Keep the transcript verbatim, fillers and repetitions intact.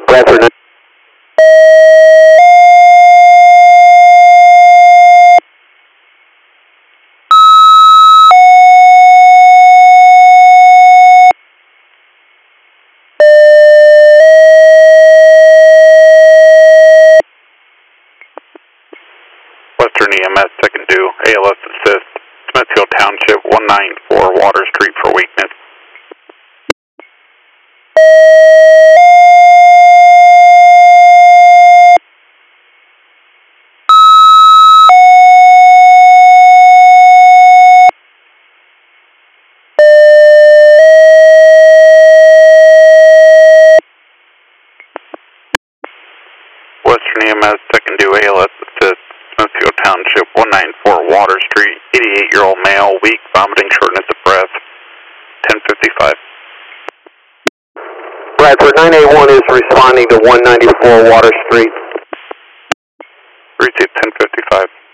Bradford. Western E M S, second due, A L S assist, Smithfield Township, one nine four Water Street for weakness. Western E M S, second due, A L S assist, Smithfield Township, one nine four Water Street, eighty-eight-year-old male, weak, vomiting, shortness of breath, ten fifty-five. Bradford, nine eight one is responding to one ninety-four Water Street. Receive ten fifty-five.